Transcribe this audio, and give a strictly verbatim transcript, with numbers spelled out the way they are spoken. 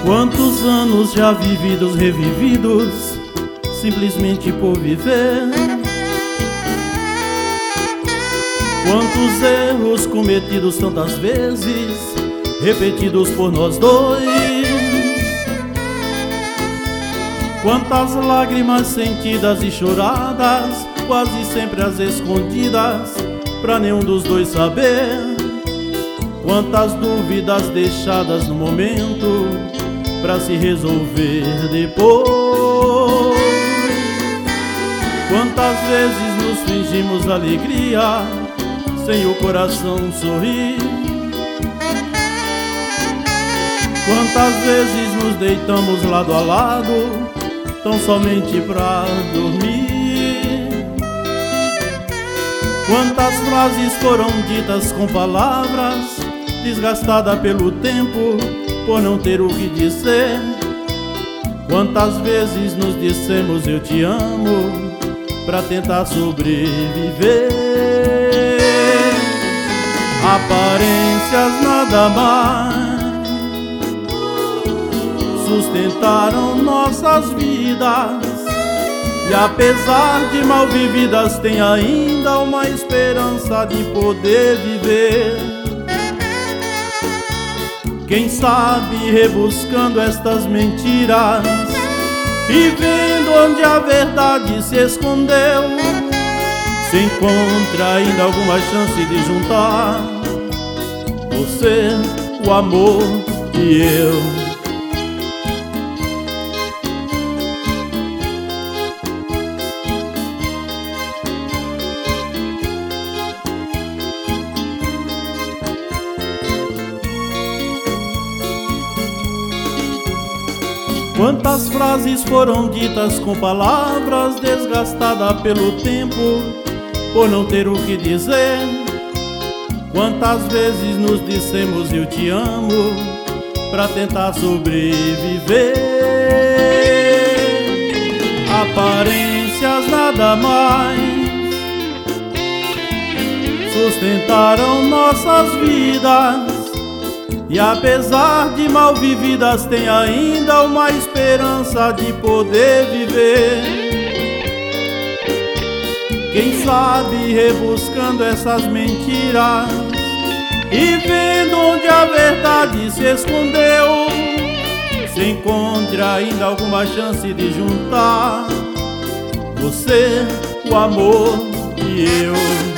Quantos anos já vividos, revividos, simplesmente por viver. Quantos erros cometidos tantas vezes, repetidos por nós dois. Quantas lágrimas sentidas e choradas, quase sempre às escondidas, pra nenhum dos dois saber. Quantas dúvidas deixadas no momento, pra se resolver depois. Quantas vezes nos fingimos alegria, sem o coração sorrir. Quantas vezes nos deitamos lado a lado, tão somente pra dormir. Quantas frases foram ditas com palavras, desgastada pelo tempo, por não ter o que dizer. Quantas vezes nos dissemos eu te amo, pra tentar sobreviver. Aparências nada mais sustentaram nossas vidas, e apesar de mal vividas tem ainda uma esperança de poder viver. Quem sabe rebuscando estas mentiras e vendo onde a verdade se escondeu, se encontra ainda alguma chance de juntar você, o amor e eu. Quantas frases foram ditas com palavras, desgastada pelo tempo, por não ter o que dizer. Quantas vezes nos dissemos eu te amo, pra tentar sobreviver. Aparências nada mais sustentaram nossas vidas, e apesar de mal vividas tem ainda uma esperança de poder viver. Quem sabe rebuscando essas mentiras e vendo onde a verdade se escondeu, se encontra ainda alguma chance de juntar você, o amor e eu.